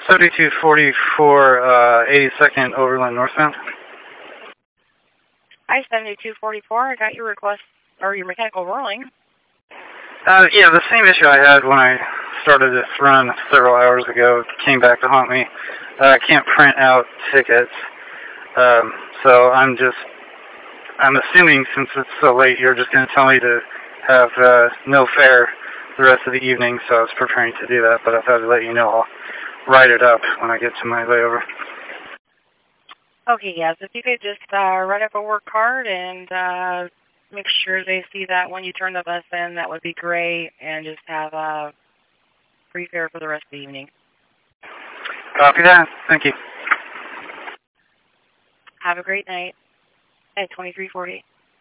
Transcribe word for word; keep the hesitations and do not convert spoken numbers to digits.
seventy-two forty-four, uh, eighty-second Overland northbound. I seventy-two forty-four, I got your request, or your mechanical ruling. Uh, yeah, the same issue I had when I started this run several hours ago came back to haunt me. Uh, I can't print out tickets, um, so I'm just, I'm assuming since it's so late, you're just going to tell me to have uh, no fare the rest of the evening, so I was preparing to do that, but I thought I'd let you know I'll write it up when I get to my layover. Okay, yes, if you could just uh, write up a work card and uh, make sure they see that when you turn the bus in, that would be great, and just have a free fare for the rest of the evening. Copy that. Thank you. Have a great night at twenty-three forty.